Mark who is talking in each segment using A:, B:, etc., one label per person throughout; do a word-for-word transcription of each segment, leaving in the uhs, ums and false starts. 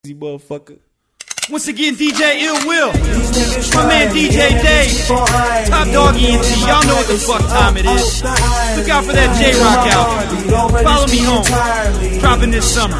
A: Motherfucker.
B: Once again, D J Ill Will, my man D J Dave, Top Dog E N T. Y'all know what the fuck time it is. Look out for that J-Rock album. Follow me home, dropping this summer.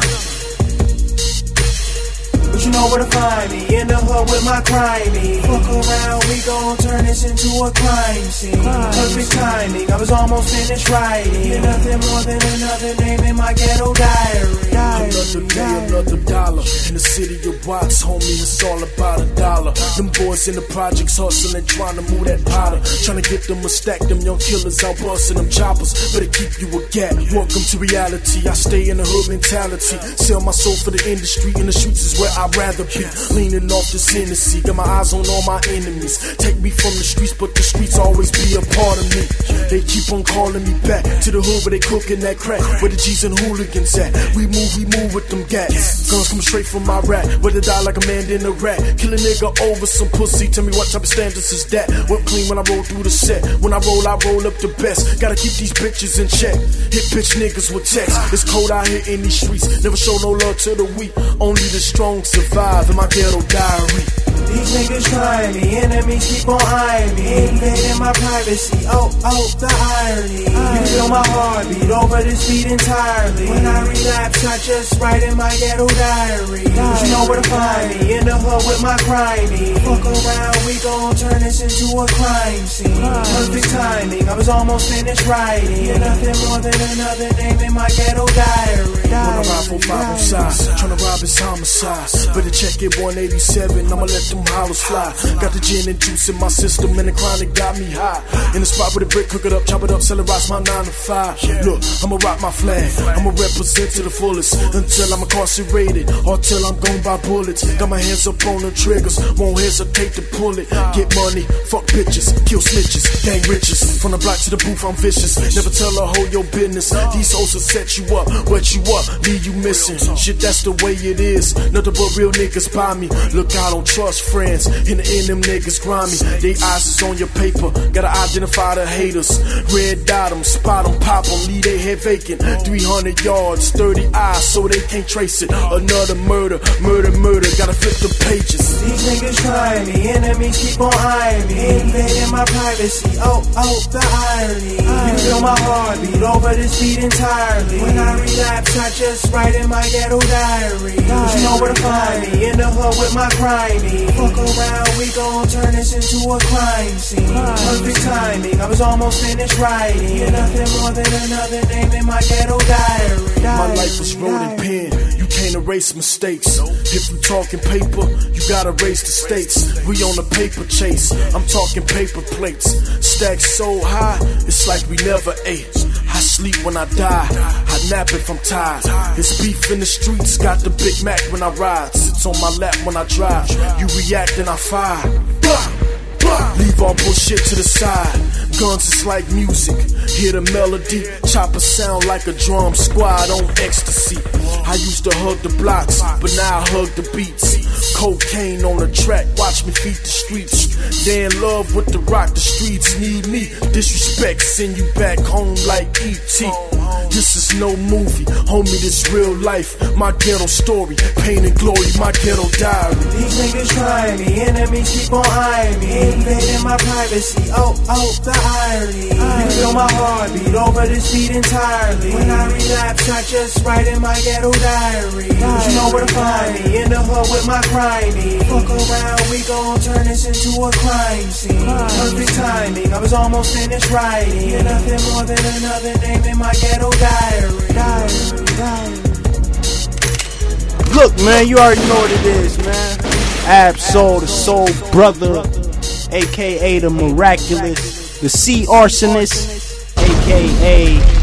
C: But you know where to find me, in the hood with my crimey. Fuck around, we gon' turn this into a crime scene. Perfect timing, I was almost finished writing. You're nothing more than another name in my ghetto diary.
D: Another day, another dollar. In the city of rocks, homie, it's all about a dollar. Them boys in the projects hustling, trying to move that powder. Trying to get them a stack, them young killers out busting them choppers. Better keep you a gap. Welcome to reality. I stay in the hood mentality. Sell my soul for the industry. In the streets is where I'd rather be. Leaning off this Hennessy. Got my eyes on all my enemies. Take me from the streets, but the streets always be a part of me. They keep on calling me back to the hood where they cooking that crack. Where the G's and hooligans at. We move, we move with them gats. Guns come straight from my rap. Whether die like a man in a rat. Kill a nigga over some pussy. Tell me what type of standards is that? What clean when I roll through the set. When I roll, I roll up the best. Gotta keep these bitches in check. Hit bitch niggas with text. It's cold out here in these streets. Never show no love to the weak. Only the strong survive in my ghetto diary.
C: These niggas try me, enemies keep on eyeing me. Invading my privacy, oh, oh, the irony. You feel my heartbeat over this beat entirely. When I relapse, I just write in my ghetto diary. You know where to find me, in the hood with my crimey. Fuck around, we gon' turn this into a crime scene. Perfect timing, I was almost finished writing. You're nothing more than another name in my ghetto diary.
D: When I ride for five on sides, tryna rob his homicide. Better check it one eighty-seven, I'ma let them hollers fly. Got the gin and juice in my system, and the chronic got me high. In the spot with the brick, cook it up, chop it up, sell it, rocks my nine to five. Look, I'ma rock my flag, I'ma represent to the fullest until I'm incarcerated or till I'm gone by bullets. Got my hands up on the triggers, won't hesitate to pull it. Get money, fuck bitches, kill snitches, gang riches. From the block to the booth, I'm vicious. Never tell a hoe your business. These hoes will set you up, wet you up, leave you missing. Shit, that's the way it is. Nothing but real niggas by me. Look, I don't trust friends, in the end them niggas grimy. They eyes is on your paper, gotta identify the haters. Red dot them, spot them, pop them, leave they head vacant. Three hundred yards, thirty eyes, so they can't trace it. Another murder, murder, murder, gotta flip the pages.
C: These niggas try me, enemies keep on eyeing me. Invading my privacy, oh, oh, the irony. You feel my heartbeat over this beat entirely. When I relapse, I just write in my ghetto diary. You know where to find me, in the hood with my crimey. Fuck around, we gon' turn this into a crime scene. Perfect timing, I was almost finished writing. You're nothing more than another name in my ghetto diary.
D: My life was wrote in pen, you can't erase mistakes. If you talking paper, you gotta raise the stakes. We on a paper chase, I'm talking paper plates. Stacked so high, it's like we never ate. I sleep when I die, I nap if I'm tired. It's beef in the streets, got the Big Mac when I ride. Sits on my lap when I drive, you react and I fire. Leave all bullshit to the side. Guns is like music. Hear the melody, chopper sound like a drum squad on ecstasy. I used to hug the blocks, but now I hug the beats. Cocaine on the track, watch me feed the streets. They in love with the rock, the streets need me. Disrespect, send you back home like E T This is no movie, homie, this real life. My ghetto story, pain and glory, my ghetto diary.
C: These niggas try me, enemies keep on eyeing me. Invading my privacy, oh, oh, the irony. You feel my heartbeat over this beat entirely. When I relapse, I just write in my ghetto diary. You know where to find me, in the hood with my crimey. Fuck around, we gon' turn this into a crime scene. Perfect timing, I was almost finished writing. You're nothing more than another name in my ghetto diary. Diary, diary.
A: Look, man, you already know what it is, man. Ab-Soul, the Soul Brother, aka the Miraculous, the Sea Arsonist, aka